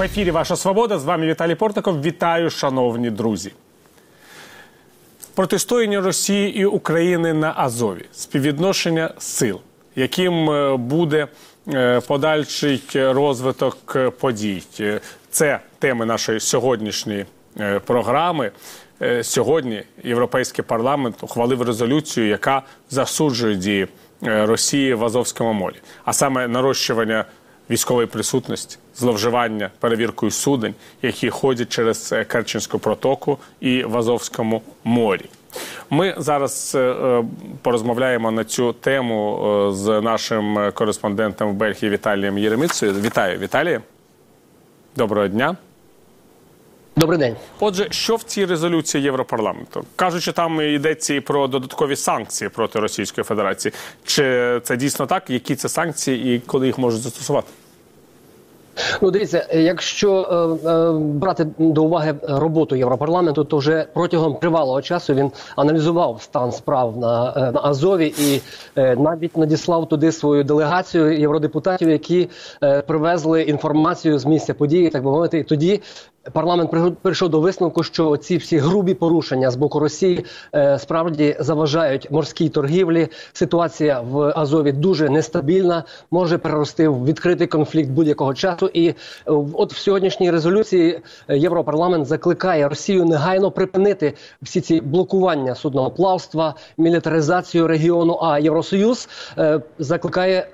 В ефірі «Ваша свобода». З вами Віталій Портников. Вітаю, шановні друзі. Протистояння Росії і України на Азові. Співвідношення сил. Яким буде подальший розвиток подій. Це теми нашої сьогоднішньої програми. Сьогодні Європейський парламент ухвалив резолюцію, яка засуджує дії Росії в Азовському морі. А саме нарощування військової присутності, зловживання перевіркою суден, які ходять через Керченську протоку і в Азовському морі. Ми зараз порозмовляємо на цю тему з нашим кореспондентом в Бельгії Віталієм Єремицею. Вітаю, Віталій. Доброго дня. Добрий день. Отже, що в цій резолюції Європарламенту? Кажуть, що там йдеться і про додаткові санкції проти Російської Федерації. Чи це дійсно так? Які це санкції і коли їх можуть застосувати? Ну, дивіться, якщо брати до уваги роботу Європарламенту, то вже протягом тривалого часу він аналізував стан справ на Азові і навіть надіслав туди свою делегацію євродепутатів, які привезли інформацію з місця події, так би мовити. І тоді парламент прийшов до висновку, що ці всі грубі порушення з боку Росії справді заважають морській торгівлі. Ситуація в Азові дуже нестабільна, може перерости в відкритий конфлікт будь-якого часу. І от в сьогоднішній резолюції Європарламент закликає Росію негайно припинити всі ці блокування судноплавства, мілітаризацію регіону, а Євросоюз закликає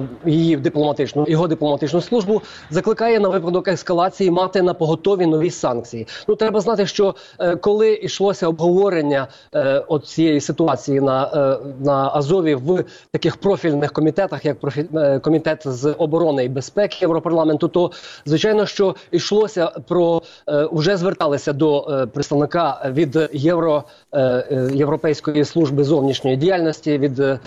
його дипломатичну службу, закликає на випадок ескалації мати на поготові нові санкції. Ну, треба знати, що коли йшлося обговорення цієї ситуації на Азові в таких профільних комітетах, як комітет з оборони і безпеки Європарламенту, то, звичайно, що йшлося вже зверталися до представника від Європейської служби зовнішньої діяльності,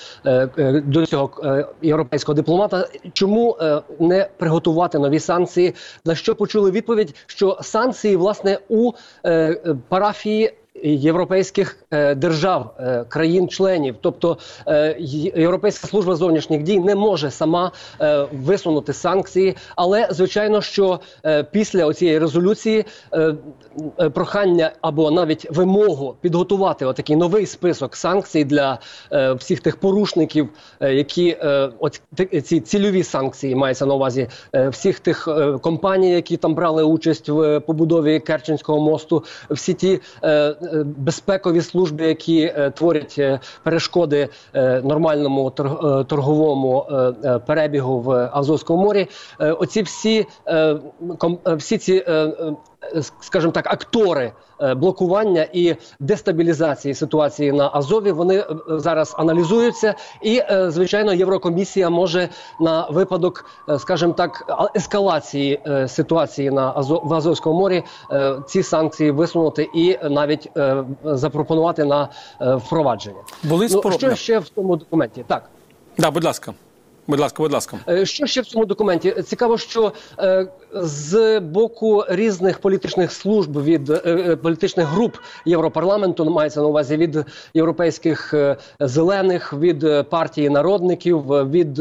до цього європейського дипломата, чому не приготувати нові санкції, на що почули відповідь, що санкції, власне, у парафії європейських держав, країн-членів. Тобто Європейська служба зовнішніх дій не може сама висунути санкції, але, звичайно, що після цієї резолюції прохання або навіть вимогу підготувати отакий новий список санкцій для всіх тих порушників, які ці цільові санкції мається на увазі, всіх тих компаній, які там брали участь в побудові Керченського мосту, всі ті безпекові служби, які творять перешкоди нормальному торговому перебігу в Азовському морі. Оці всі ці, скажімо так, актори блокування і дестабілізації ситуації на Азові, вони зараз аналізуються і, звичайно, Єврокомісія може на випадок, скажімо так, ескалації ситуації в Азовському морі ці санкції висунути і навіть запропонувати на впровадження. Що ще в цьому документі? Так. Да, будь ласка. Будь ласка. Що ще в цьому документі? Цікаво, що з боку різних політичних служб, від політичних груп Європарламенту, мається на увазі від європейських зелених, від партії народників, від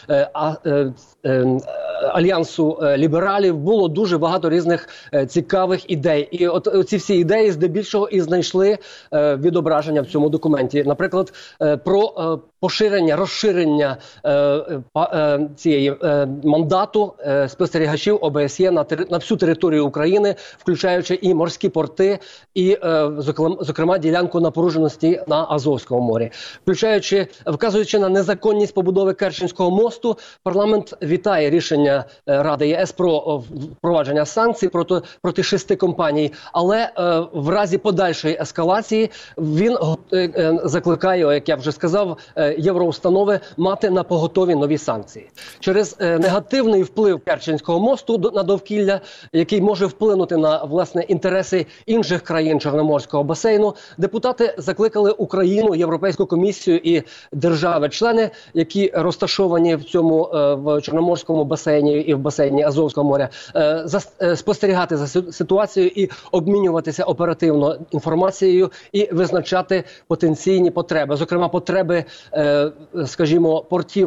Альянсу лібералів, було дуже багато різних цікавих ідей. І от ці всі ідеї здебільшого і знайшли відображення в цьому документі. Наприклад, про розширення цієї мандату спостерігачів ОБСЄ на всю територію України, включаючи і морські порти, і, зокрема, ділянку напруженості на Азовському морі. Вказуючи на незаконність побудови Керченського мосту, парламент вітає рішення Ради ЄС про впровадження санкцій проти 6 компаній, але в разі подальшої ескалації він закликає, як я вже сказав, євроустанови мати на поготові нові санкції. Через негативний вплив Керченського мосту на довкілля, який може вплинути на, власне, інтереси інших країн Чорноморського басейну, депутати закликали Україну, Європейську комісію і держави-члени, які розташовані в Чорноморському басейні і в басейні Азовського моря, спостерігати за ситуацією і обмінюватися оперативно інформацією і визначати потенційні потреби. Зокрема, потреби, скажімо, портів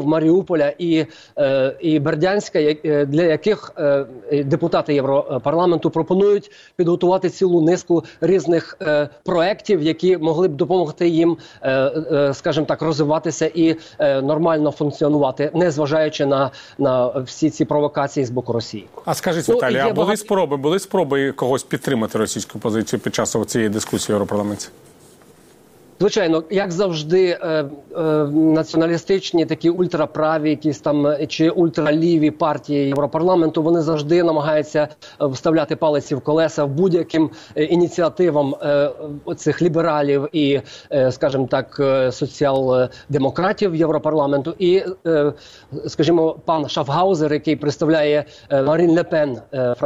Маріуполя і Бердянська, для яких депутати Європарламенту пропонують підготувати цілу низку різних проєктів, які могли б допомогти їм, скажімо так, розвиватися і нормально функціонувати, незважаючи на всі ці провокації з боку Росії. А скажіть, Віталій, а були спроби когось підтримати російську позицію під час цієї дискусії в Європарламенті? Звичайно, як завжди, націоналістичні, такі ультраправі, якісь там чи ультраліві партії Європарламенту, вони завжди намагаються вставляти палиці в колеса в будь-яким ініціативам цих лібералів і, скажімо так, соціал-демократів Європарламенту. І, скажімо, пан Шафгаузер, який представляє Марін Ле Пен,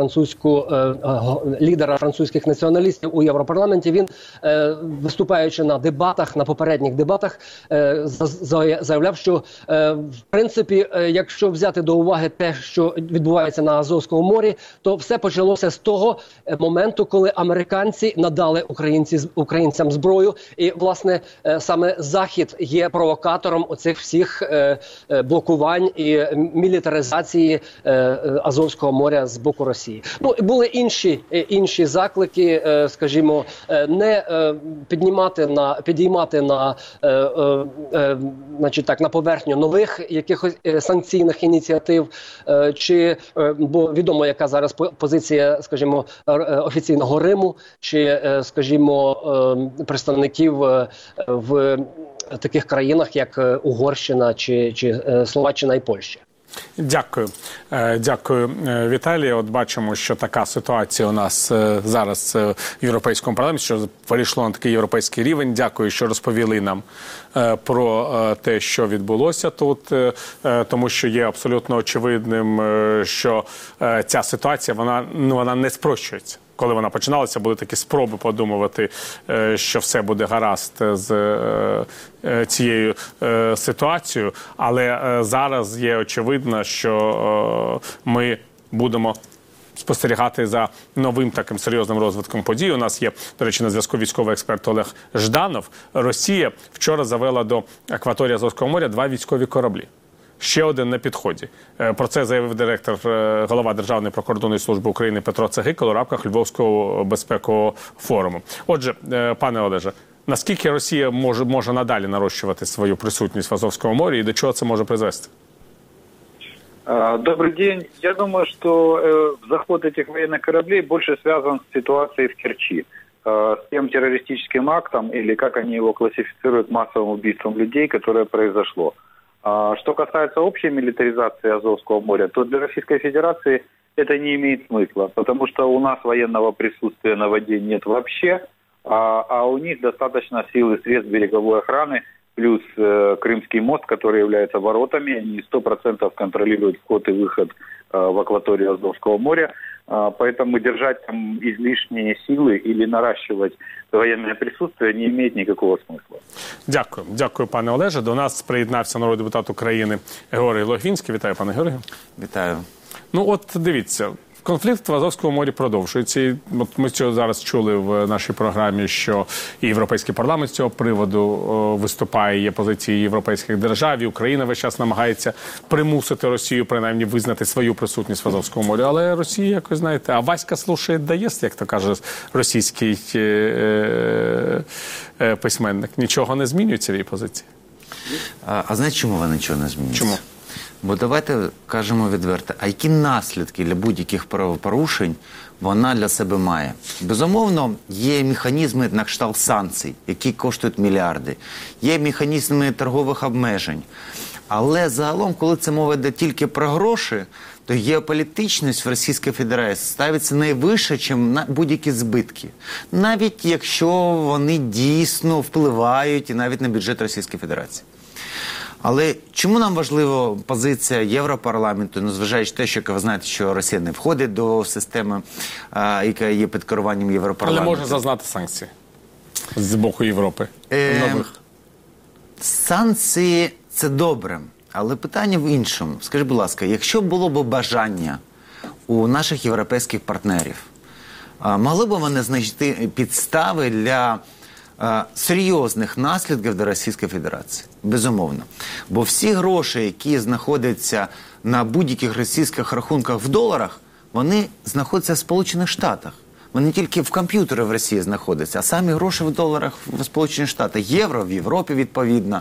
лідера французьких націоналістів у Європарламенті, він, виступаючи на на попередніх дебатах, заявляв, що, в принципі, якщо взяти до уваги те, що відбувається на Азовському морі, то все почалося з того моменту, коли американці надали українцям зброю. І, власне, саме Захід є провокатором оцих всіх блокувань і мілітаризації Азовського моря з боку Росії. Ну, були інші заклики, скажімо, не підіймати на поверхню нових якихось санкційних ініціатив, бо відомо, яка зараз позиція, скажімо, офіційного Риму, чи, скажімо, представників в таких країнах, як Угорщина, чи Словаччина і Польща. Дякую. Дякую, Віталій. От бачимо, що така ситуація у нас зараз в Європейському парламенті, що перейшло на такий європейський рівень. Дякую, що розповіли нам про те, що відбулося тут, тому що є абсолютно очевидним, що ця ситуація, вона не спрощується. Коли вона починалася, були такі спроби подумувати, що все буде гаразд з цією ситуацією. Але зараз є очевидно, що ми будемо спостерігати за новим таким серйозним розвитком подій. У нас є, до речі, на зв'язку військовий експерт Олег Жданов. Росія вчора завела до акваторії Азовського моря 2 військові кораблі. Ще один на підході. Про це заявив голова Державної прикордонної служби України Петро Цегикало у рамках Львовського безпекового форуму. Отже, пане Олеже, наскільки Росія може надалі нарощувати свою присутність в Азовському морі і до чого це може призвести? Добрый день. Я думаю, что заход этих военных кораблей больше связан с ситуацией в Керчи, с тем террористическим актом, или как они его классифицируют, массовым убийством людей, которое произошло. Что касается общей милитаризации Азовского моря, то для Российской Федерации это не имеет смысла, потому что у нас военного присутствия на воде нет вообще, а у них достаточно сил и средств береговой охраны, плюс Крымский мост, который является воротами, они 100% контролируют вход и выход в акваторию Азовского моря, поэтому держать там излишние силы или наращивать военное присутствие не имеет никакого смысла. Дякую. Дякую, пане Олеже. До нас приєднався народний депутат України Георгій Логвинський. Вітаю, пане Георгію. Вітаю. Ну от дивіться, конфлікт в Азовському морі продовжується. І от ми цього зараз чули в нашій програмі, що і Європейський парламент з цього приводу виступає, є позиції європейських держав, і Україна весь час намагається примусити Росію, принаймні, визнати свою присутність в Азовському морі. Але Росія, якось, знаєте, а Васька слушає, дає, як то каже російський письменник. Нічого не змінюється в її позиції. А знаєте, чому вона нічого не змінюється? Чому? Бо давайте кажемо відверто, а які наслідки для будь-яких правопорушень вона для себе має? Безумовно, є механізми на кшталт санкцій, які коштують мільярди. Є механізми торгових обмежень. Але загалом, коли це мова йде тільки про гроші, то геополітичність в Російській Федерації ставиться найвище, ніж на будь-які збитки. Навіть якщо вони дійсно впливають і навіть на бюджет Російської Федерації. Але чому нам важлива позиція Європарламенту, незважаючи на те, що ви знаєте, що Росія не входить до системи, яка є під керуванням Європарламенту? Але може зазнати санкцій з боку Європи? Нових. Санкції – це добре, але питання в іншому. Скажіть, будь ласка, якщо було б бажання у наших європейських партнерів, могли б вони знайти підстави для серйозних наслідків до Російської Федерації? Безумовно. Бо всі гроші, які знаходяться на будь-яких російських рахунках в доларах, вони знаходяться в Сполучених Штатах. Вони не тільки в комп'ютері в Росії знаходяться, а самі гроші в доларах в Сполучених Штатах. Євро в Європі, відповідно.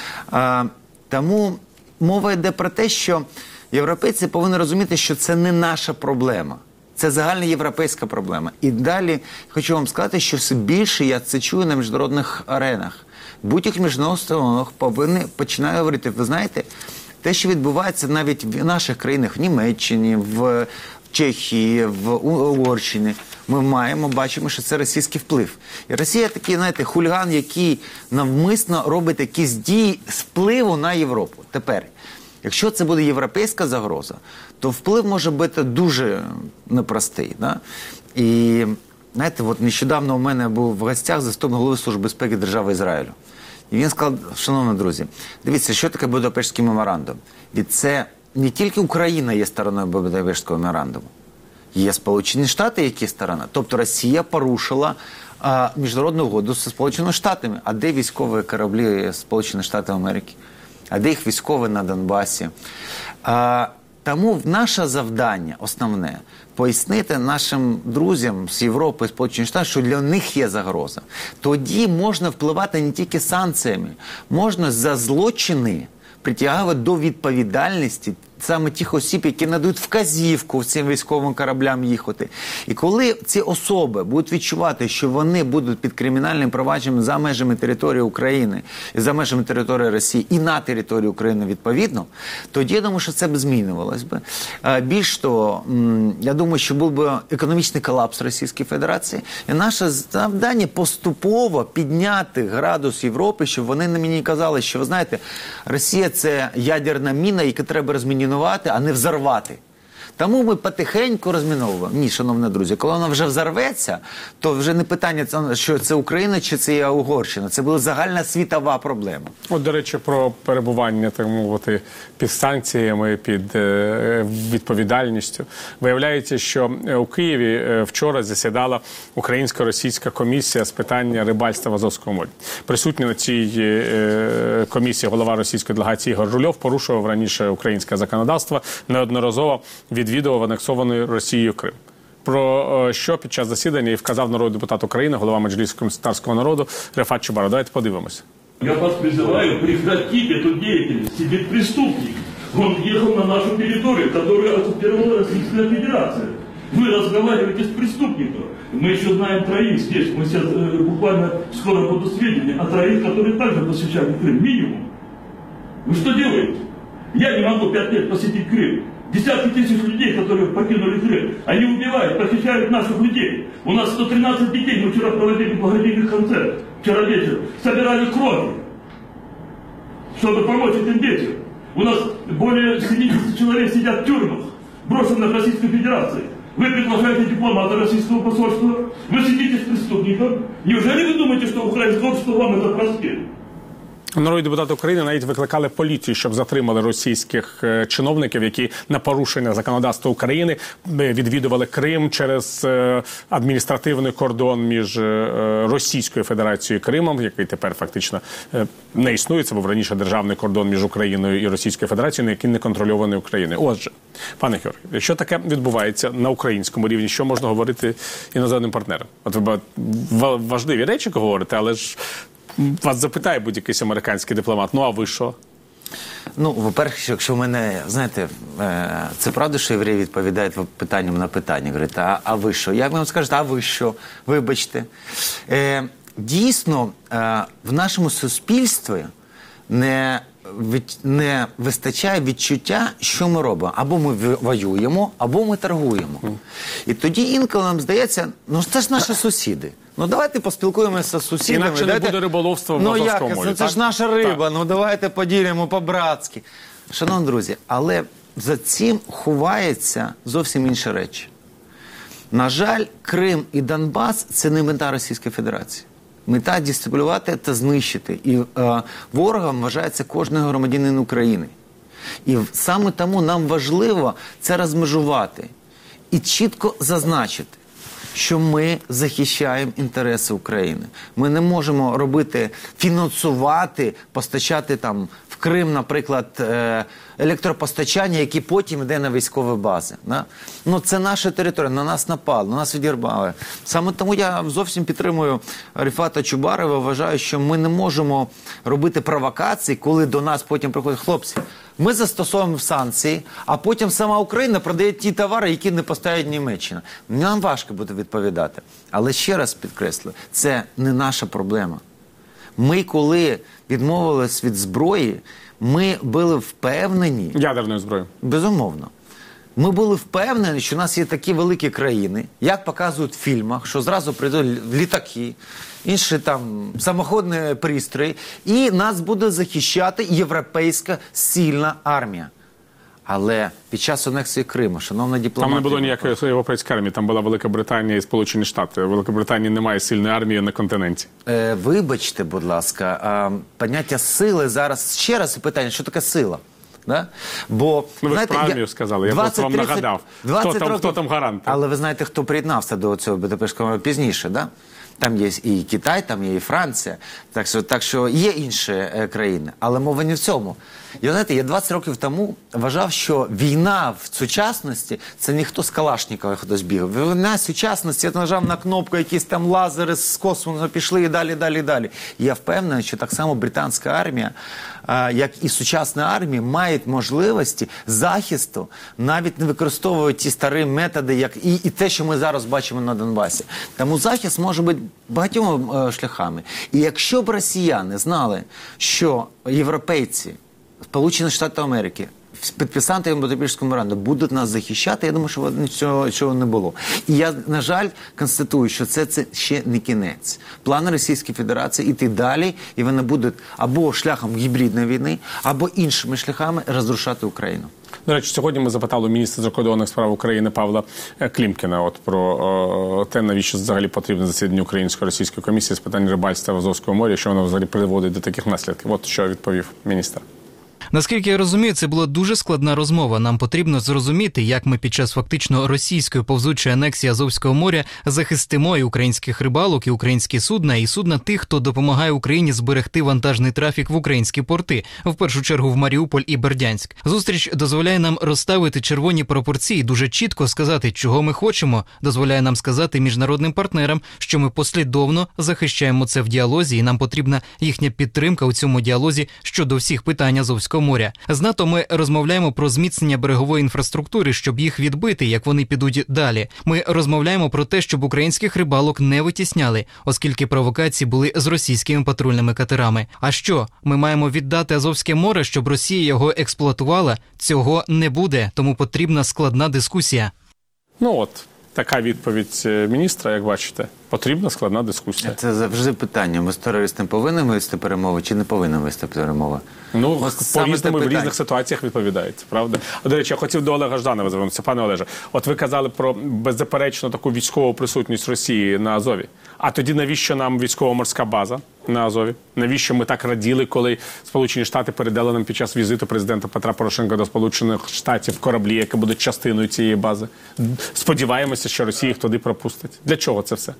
Тому мова йде про те, що європейці повинні розуміти, що це не наша проблема. Це загальноєвропейська проблема. І далі хочу вам сказати, що все більше я це чую на міжнародних аренах. Будь-яких міжнародних установах починаю говорити, ви знаєте, те, що відбувається навіть в наших країнах, в Німеччині, в Чехії, в Угорщині, ми бачимо, що це російський вплив. І Росія такий, знаєте, хуліган, який навмисно робить якісь дії з впливу на Європу. Тепер, якщо це буде європейська загроза, то вплив може бути дуже непростий. Да? І, знаєте, от нещодавно у мене був в гостях заступник голови Служби безпеки держави Ізраїлю. І він сказав, шановні друзі, дивіться, що таке Будапештський меморандум. І це не тільки Україна є стороною Будапештського меморандуму. Є Сполучені Штати, які сторона. Тобто Росія порушила міжнародну угоду зі Сполученими Штатами. А де військові кораблі Сполучених Штатів Америки? А де їх військові на Донбасі? Тому наше завдання основне – пояснити нашим друзям з Європи, Сполучених Штатів, що для них є загроза. Тоді можна впливати не тільки санкціями, можна за злочини притягувати до відповідальності саме тих осіб, які надають вказівку цим військовим кораблям їхати. І коли ці особи будуть відчувати, що вони будуть під кримінальним провадженням за межами території України, і за межами території Росії, і на території України відповідно, тоді я думаю, що це б змінювалось би. Більш того, я думаю, що був би економічний колапс Російської Федерації. І наше завдання поступово підняти градус Європи, щоб вони на мені казали, що, ви знаєте, Росія – це ядерна міна, яку треба розмінувати, а не взорвати. Тому ми потихеньку розміновуємо. Ні, шановні друзі, коли вона вже взорветься, то вже не питання, що це Україна чи це Угорщина. Це була загальна світова проблема. От, до речі, про перебування, так мовити, під санкціями, під відповідальністю. Виявляється, що у Києві вчора засідала Українсько-російська комісія з питання рибальства в Азовському морі. Присутній на цій комісії голова російської делегації Ігор Жульов порушував раніше українське законодавство, неодноразово відвідував анексований Росією Крим. Про що під час засідання і вказав народний депутат України, голова Меджлісу кримськотатарського народу Рефат Чубаров. Давайте подивимося. Я вас призываю прекратить эту деятельность. Сидит преступник. Он ехал на нашу территорию, которую оккупировала Российская Федерация. Вы разговариваете с преступником. Мы еще знаем троих здесь. Мы сейчас буквально скоро будут сведения о троих, которые также посещали Крым. Минимум. Вы что делаете? Я не могу 5 лет посетить Крым. Десятки тысяч людей, которые покинули Крым, они убивают, похищают наших людей. У нас 113 детей, мы вчера проводили благодетельный концерт, вчера вечером, собирали кровь, чтобы помочь этим детям. У нас более 70 человек сидят в тюрьмах, брошенных Российской Федерацией. Вы приглашаете дипломата российского посольства, вы сидите с преступником. Неужели вы думаете, что украинское общество вам это простит? Народні депутати України навіть викликали поліцію, щоб затримали російських чиновників, які на порушення законодавства України відвідували Крим через адміністративний кордон між Російською Федерацією і Кримом, який тепер фактично не існує. Це був раніше державний кордон між Україною і Російською Федерацією, який не контрольований Україною. Отже, пане Георгію, якщо таке відбувається на українському рівні, що можна говорити іноземним партнерам? От ви важливі речі говорите, але ж вас запитає будь-який американський дипломат, ну а ви що? Ну, по-перше, якщо в мене, знаєте, це правда, що євреї відповідають питанням на питання. Говорять, а ви що? Як ви вам скажете, а ви що? Вибачте. Дійсно, в нашому суспільстві не вистачає відчуття, що ми робимо. Або ми воюємо, або ми торгуємо. І тоді інколи нам здається, ну це ж наші сусіди. Ну давайте поспілкуємося з сусідами. Інакше не буде риболовства в Азовському морі. Ну це ж наша риба, ну давайте поділимо по-братськи. Шановні друзі, але за цим ховаються зовсім інші речі. На жаль, Крим і Донбас – це не мета Російської Федерації. Мета – дестабілізувати та знищити. І ворогом вважається кожен громадянин України. І саме тому нам важливо це розмежувати і чітко зазначити, що ми захищаємо інтереси України. Ми не можемо робити, фінансувати, постачати там в Крим, наприклад, електропостачання, які потім йде на військові бази. Да? Ну, це наша територія, на нас напали, на нас відірвали. Саме тому я зовсім підтримую Ріфата Чубарова, вважаю, що ми не можемо робити провокації, коли до нас потім приходять хлопці. Ми застосовуємо санкції, а потім сама Україна продає ті товари, які не поставить Німеччина. Нам важко буде відповідати. Але ще раз підкреслю, це не наша проблема. Ми, коли відмовились від зброї, ми були впевнені... Ядерною зброєю. Безумовно. Ми були впевнені, що у нас є такі великі країни, як показують в фільмах, що зразу прийдуть літаки, інші там самоходні пристрої, і нас буде захищати європейська сильна армія. Але під час анексії Криму, шановна дипломатія... Там не було ніякої європейської армії, там була Велика Британія і Сполучені Штати. В Великобританії немає сильної армії на континенті. Вибачте, будь ласка, поняття сили зараз... Ще раз питання, що таке сила? Да? Бо, ви знаєте, ж про армію сказали, я просто вам нагадав. Хто там гарант? Але ви знаєте, хто приєднався до цього Будапештського пізніше, да? Там є і Китай, там є і Франція, так що є інші країни. Але мова не в цьому. Знаєте, я 20 років тому вважав, що війна в сучасності – це ніхто з Калашникова хтось бігав. Війна в сучасності, я нажав на кнопку, якісь там лазери з космосу пішли і далі. Я впевнений, що так само британська армія, як і сучасна армія, мають можливості захисту, навіть не використовують ті старі методи, як і те, що ми зараз бачимо на Донбасі. Тому захист може бути багатьма шляхами. І якщо б росіяни знали, що європейці, Сполучені Штати Америки, підписанти Будапештського меморандуму будуть нас захищати, я думаю, що нічого не було. І я, на жаль, констатую, що це ще не кінець. Плани Російської Федерації йти далі, і вони будуть або шляхом гібридної війни, або іншими шляхами розрушати Україну. До речі, сьогодні ми запитали міністра закордонних справ України Павла Клімкіна про те, навіщо взагалі потрібне засідання Українсько-російської комісії з питань рибальства в Азовському морі, що воно взагалі приводить до таких наслідків. От що відповів міністр. Наскільки я розумію, це була дуже складна розмова. Нам потрібно зрозуміти, як ми під час фактично російської повзучої анексії Азовського моря захистимо і українських рибалок, і українські судна, і судна тих, хто допомагає Україні зберегти вантажний трафік в українські порти, в першу чергу в Маріуполь і Бердянськ. Зустріч дозволяє нам розставити червоні пропорції, дуже чітко сказати, чого ми хочемо, дозволяє нам сказати міжнародним партнерам, що ми послідовно захищаємо це в діалозі, і нам потрібна їхня підтримка у цьому діалозі щодо всіх питань Азовського моря. З НАТО ми розмовляємо про зміцнення берегової інфраструктури, щоб їх відбити, як вони підуть далі. Ми розмовляємо про те, щоб українських рибалок не витісняли, оскільки провокації були з російськими патрульними катерами. А що? Ми маємо віддати Азовське море, щоб Росія його експлуатувала? Цього не буде, тому потрібна складна дискусія. Ну от, така відповідь міністра, як бачите. Потрібна складна дискусія. Це завжди питання. Ми з терористом повинні вести перемови чи не повинні вести перемови? Ну, по-різному в різних ситуаціях відповідається, правда? До речі, я хотів до Олега Жданова звернутися. Пане Олеже, от ви казали про беззаперечно таку військову присутність Росії на Азові. А тоді навіщо нам військово-морська база на Азові? Навіщо ми так раділи, коли Сполучені Штати передали нам під час візиту президента Петра Порошенка до Сполучених Штатів кораблі, які будуть частиною цієї бази? Сподіваємося, що Росія їх туди пропустить. Для чого це все?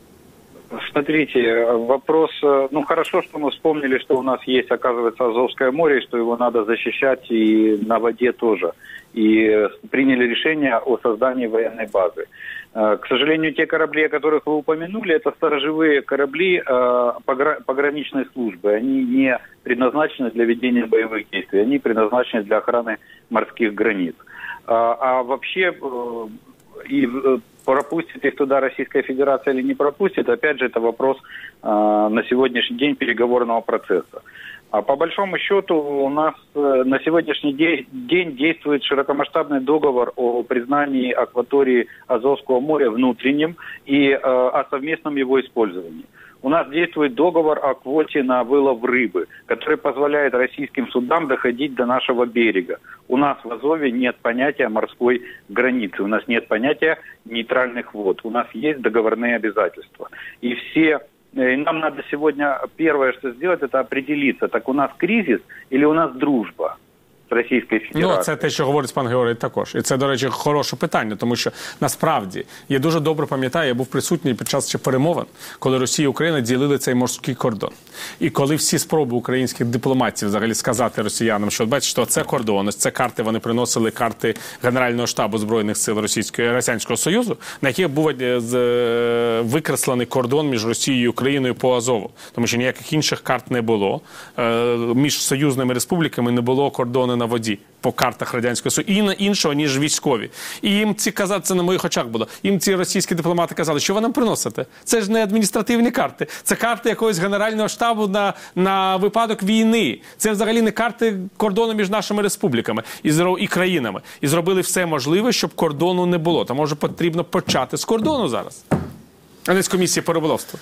Смотрите, вопрос, ну хорошо, что мы вспомнили, что у нас есть, оказывается, Азовское море, и что его надо защищать и на воде тоже. И приняли решение о создании военной базы. К сожалению, те корабли, о которых вы упомянули, это сторожевые корабли пограничной службы. Они не предназначены для ведения боевых действий, они предназначены для охраны морских границ. А вообще... И пропустит их туда Российская Федерация или не пропустит, опять же, это вопрос на сегодняшний день переговорного процесса. А по большому счету у нас на сегодняшний день действует широкомасштабный договор о признании акватории Азовского моря внутренним и о совместном его использовании. У нас действует договор о квоте на вылов рыбы, который позволяет российским судам доходить до нашего берега. У нас в Азове нет понятия морской границы, у нас нет понятия нейтральных вод, у нас есть договорные обязательства. И нам надо сегодня первое, что сделать, это определиться, так у нас кризис или у нас дружба. Российской Федерации. Ну, це те, що говорить пан Георгій також. І це, до речі, хороше питання, тому що насправді, я дуже добре пам'ятаю, я був присутній під час ще перемовин, коли Росія і Україна ділили цей морський кордон. І коли всі спроби українських дипломатів взагалі сказати росіянам, що, бачите, це кордон, ось це карти, вони приносили карти Генерального штабу Збройних сил Радянського Союзу, на яких був викреслений кордон між Росією і Україною по Азову. Тому що ніяких інших карт не було. Між союзними республіками не було кордону на воді по картах Радянського Союзу, і іншого, ніж військові. І їм ці казали, це на моїх очах було, їм ці російські дипломати казали, що ви нам приносите? Це ж не адміністративні карти, це карти якогось Генерального штабу на випадок війни. Це взагалі не карти кордону між нашими республіками і країнами. І зробили все можливе, щоб кордону не було. Та може потрібно почати з кордону зараз, а не з комісії по риболовству.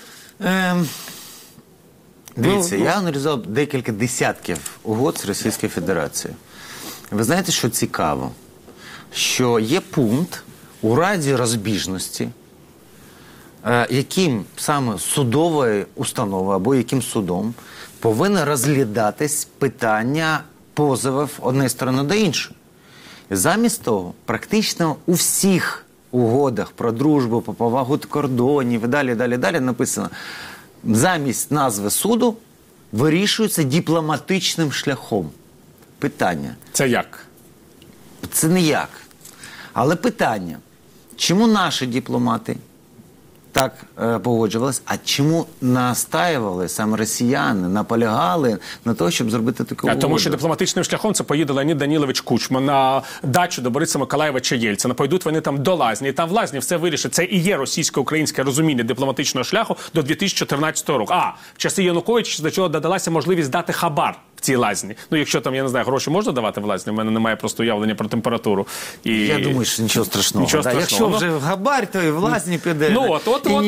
Дивіться, я аналізував декілька десятків угод з Російською Федерацією. Ви знаєте, що цікаво? Що є пункт у разі розбіжності, яким саме судовою установою або яким судом повинно розглядатись питання позовів однієї сторони до іншої. І замість того, практично у всіх угодах про дружбу, по повагу кордонів і далі написано, замість назви суду вирішується дипломатичним шляхом. Питання. Це як? Це не як. Але питання, чому наші дипломати так погоджувалися, а чому настаювали саме росіяни, наполягали на те, щоб зробити таку угоду? Тому що дипломатичним шляхом це поїде Леонід Данілович Кучма на дачу до Бориса Миколаєвича Єльцина. Пойдуть вони там до Лазні, і там в Лазні все вирішить. Це і є російсько-українське розуміння дипломатичного шляху до 2014 року. А в часи Януковича до чого додалася можливість дати хабар в цій Лазні. Ну, якщо там, я не знаю, гроші можна давати в Лазні, в мене немає просто уявлення про температуру. І... Я думаю, що нічого страшного. Нічого страшного. Якщо вже хабар, то і в Лазні піде. Ну,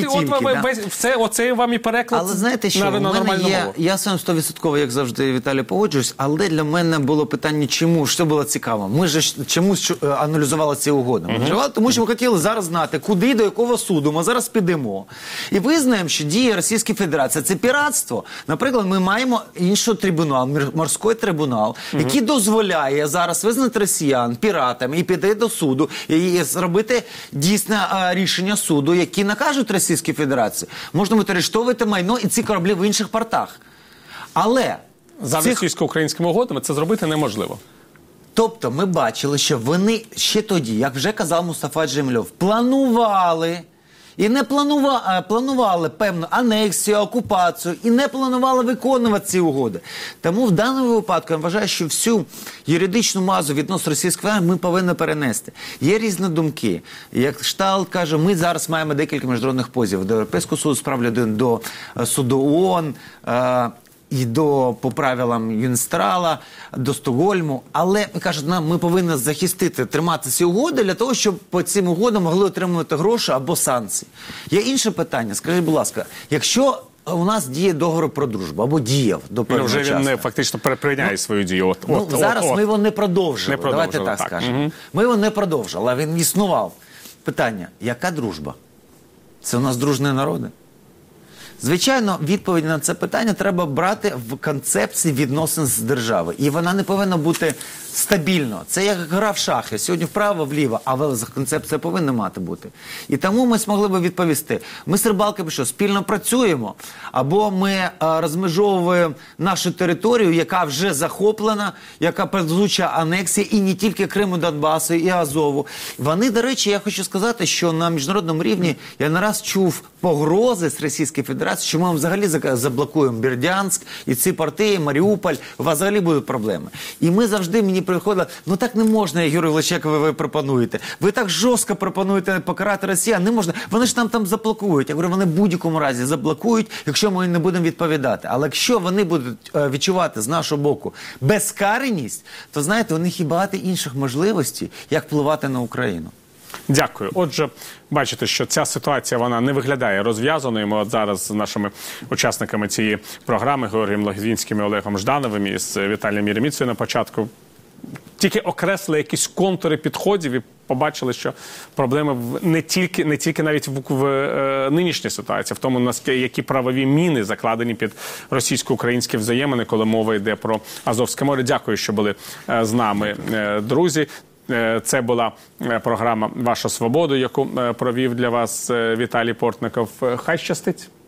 оце вам і переклад. Але знаєте що, на нормальну мову. Я сам 100%, як завжди, Віталій, погоджуюсь, але для мене було питання, чому, що було цікаво. Ми ж чомусь аналізували ці угоди. Тому що ми хотіли зараз знати, куди, до якого суду ми зараз підемо. І визнаємо, що діє Російська Федерація – це піратство. Наприклад, ми маємо інший трибунал, морський трибунал, який дозволяє зараз визнати росіян піратами і піти до суду, і зробити дійсне рішення суду, які накажуть Російській Федерації. Можна буде арештовувати майно і ці кораблі в інших портах. Але за російсько-українськими угодами це зробити неможливо. Тобто ми бачили, що вони ще тоді, як вже казав Мустафа Джемілєв, планували і не планували певну анексію, окупацію і не планували виконувати ці угоди. Тому в даному випадку я вважаю, що всю юридичну мазу відносно Російської Федерації ми повинні перенести. Є різні думки. Як Шталт каже, ми зараз маємо декілька міжнародних позовів до Європейського суду з прав людини, до суду ООН, і по правилам Юнстрала, до Стокгольму. Але, кажуть, ми повинні захистити, тримати ці угоди для того, щоб по цим угодам могли отримувати гроші або санкції. Є інше питання. Скажіть, будь ласка, якщо у нас діє договор про дружбу, або діяв до певного часу. Вже він не фактично припиняє свою дію. Зараз ми його не продовжили. Давайте так скажемо. Ми його не продовжили, але він існував. Питання, яка дружба? Це у нас дружні народи? Звичайно, відповідь на це питання треба брати в концепції відносин з державою. І вона не повинна бути стабільно. Це як гра в шахи. Сьогодні вправо-вліво, а концепція повинна мати бути. І тому ми змогли би відповісти. Ми з рибалками що, спільно працюємо? Або ми розмежовуємо нашу територію, яка вже захоплена, яка предзвуча анексія, і не тільки Криму, Донбасу, і Азову. Вони, до речі, я хочу сказати, що на міжнародному рівні я не раз чув погрози з Російської Федерації, що ми взагалі заблокуємо Бердянськ, і ці порти, і Маріуполь, у вас взагалі будуть проблеми. І ми завжди, мені приходило, ну так не можна, Юрій Влащак, ви пропонуєте. Ви так жорстко пропонуєте покарати росіян, не можна. Вони ж там заблокують. Я говорю, вони в будь-якому разі заблокують, якщо ми не будемо відповідати. Але якщо вони будуть відчувати з нашого боку безкарність, то, знаєте, у них і багато інших можливостей, як впливати на Україну. Дякую. Отже, бачите, що ця ситуація, вона не виглядає розв'язаною. Ми от зараз з нашими учасниками цієї програми, Георгієм Логвинським і Олегом Ждановим і з Віталієм Єреміцею на початку, тільки окреслили якісь контури підходів і побачили, що проблеми не тільки навіть в нинішній ситуації, в тому, які правові міни закладені під російсько-українські взаємини, коли мова йде про Азовське море. Дякую, що були з нами, друзі. Це була програма «Ваша свобода», яку провів для вас Віталій Портников. Хай щастить!